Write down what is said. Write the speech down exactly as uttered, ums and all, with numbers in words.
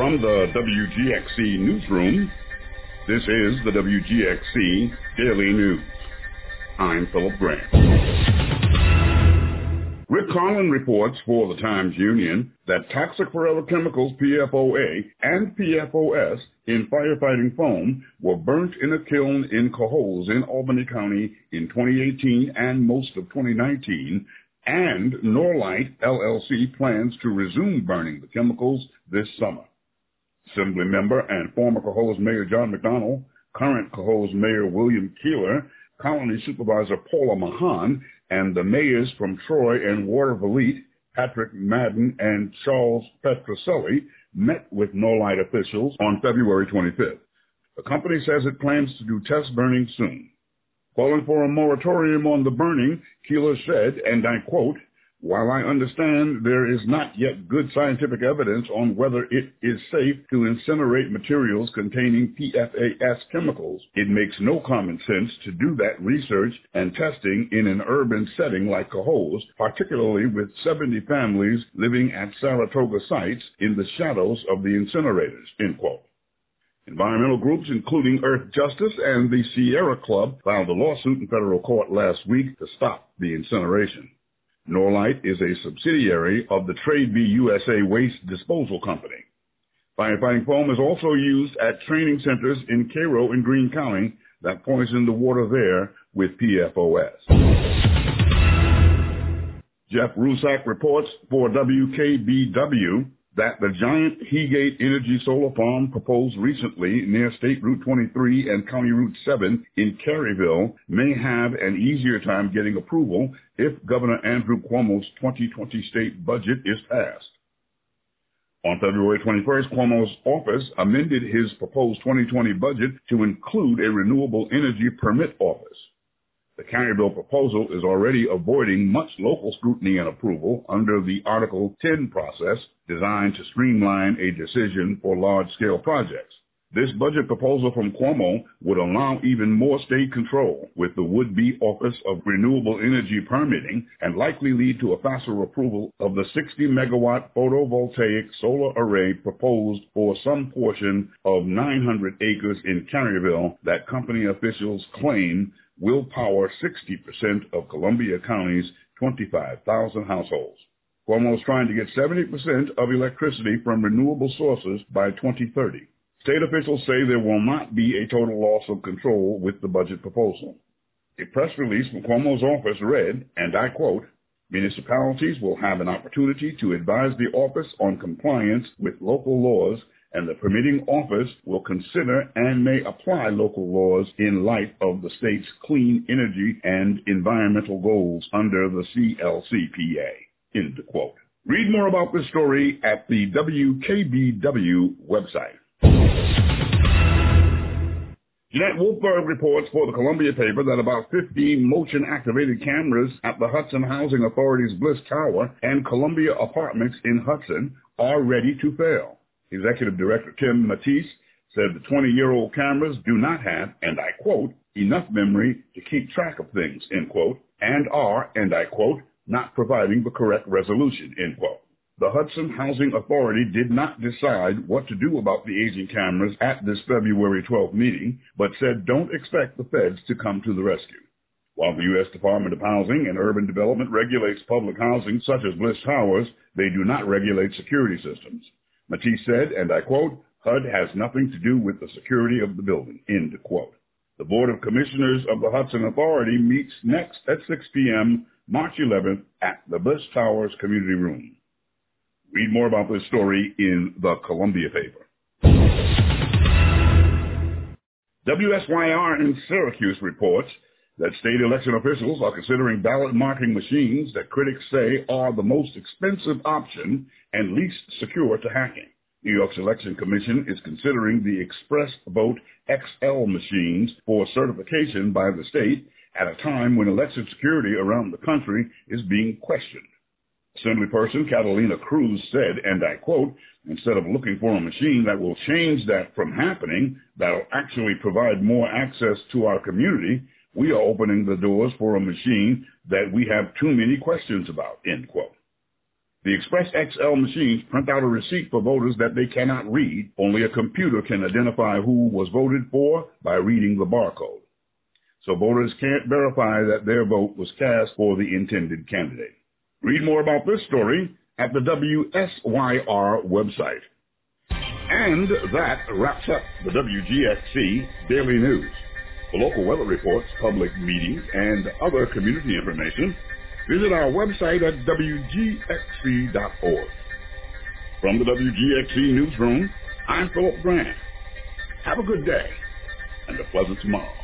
From the W G X C newsroom, this is the W G X C Daily News. I'm Philip Grant. Rick Carlin reports for the Times-Union that toxic forever chemicals P F O A and P F O S in firefighting foam were burnt in a kiln in Cohoes in Albany County in twenty eighteen and most of twenty nineteen, and Norlite L L C plans to resume burning the chemicals this summer. Assembly member and former Cohoes Mayor John McDonnell, current Cohoes Mayor William Keeler, Colony Supervisor Paula Mahan, and the mayors from Troy and Watervliet, Patrick Madden and Charles Petroselli, met with Norlite officials on February twenty-fifth. The company says it plans to do test burning soon. Calling for a moratorium on the burning, Keeler said, and I quote, "While I understand there is not yet good scientific evidence on whether it is safe to incinerate materials containing P F A S chemicals, it makes no common sense to do that research and testing in an urban setting like Cohoes, particularly with seventy families living at Saratoga sites in the shadows of the incinerators," end quote. Environmental groups, including Earth Justice and the Sierra Club, filed a lawsuit in federal court last week to stop the incineration. Norlite is a subsidiary of the Trade B U S A Waste Disposal Company. Firefighting foam is also used at training centers in Cairo and Greene County that poison the water there with P F O S. Jeff Rusak reports for W K B W that the giant Heegate Energy solar farm proposed recently near State Route twenty-three and County Route seven in Caryville may have an easier time getting approval if Governor Andrew Cuomo's twenty twenty state budget is passed. On February twenty-first, Cuomo's office amended his proposed twenty twenty budget to include a renewable energy permit office. The Caryville proposal is already avoiding much local scrutiny and approval under the Article ten process designed to streamline a decision for large-scale projects. This budget proposal from Cuomo would allow even more state control with the would-be Office of Renewable Energy Permitting and likely lead to a faster approval of the sixty megawatt photovoltaic solar array proposed for some portion of nine hundred acres in Caryville that company officials claim will power sixty percent of Columbia County's twenty-five thousand households. Cuomo is trying to get seventy percent of electricity from renewable sources by twenty thirty. State officials say there will not be a total loss of control with the budget proposal. A press release from Cuomo's office read, and I quote, "Municipalities will have an opportunity to advise the office on compliance with local laws, and the permitting office will consider and may apply local laws in light of the state's clean energy and environmental goals under the C L C P A, end quote. Read more about this story at the W K B W website. Jeanette Wolfberg reports for the Columbia paper that about fifteen motion-activated cameras at the Hudson Housing Authority's Bliss Tower and Columbia Apartments in Hudson are ready to fail. Executive Director Tim Matisse said the twenty-year-old cameras do not have, and I quote, enough memory to keep track of things, end quote, and are, and I quote, not providing the correct resolution, end quote. The Hudson Housing Authority did not decide what to do about the aging cameras at this February twelfth meeting, but said don't expect the feds to come to the rescue. While the U S Department of Housing and Urban Development regulates public housing such as Bliss Towers, they do not regulate security systems. Matisse said, and I quote, H U D has nothing to do with the security of the building, end quote. The Board of Commissioners of the Hudson Authority meets next at six p.m. March eleventh at the Bliss Towers Community Room. Read more about this story in the Columbia paper. W S Y R in Syracuse reports that state election officials are considering ballot marking machines that critics say are the most expensive option and least secure to hacking. New York's Election Commission is considering the Express Vote X L machines for certification by the state at a time when election security around the country is being questioned. Assemblyperson Catalina Cruz said, and I quote, instead of looking for a machine that will change that from happening, that will actually provide more access to our community, we are opening the doors for a machine that we have too many questions about, end quote. The Express X L machines print out a receipt for voters that they cannot read. Only a computer can identify who was voted for by reading the barcode. So voters can't verify that their vote was cast for the intended candidate. Read more about this story at the W S Y R website. And that wraps up the W G X C Daily News. For local weather reports, public meetings, and other community information, visit our website at W G X C dot org. From the W G X C Newsroom, I'm Philip Grant. Have a good day and a pleasant tomorrow.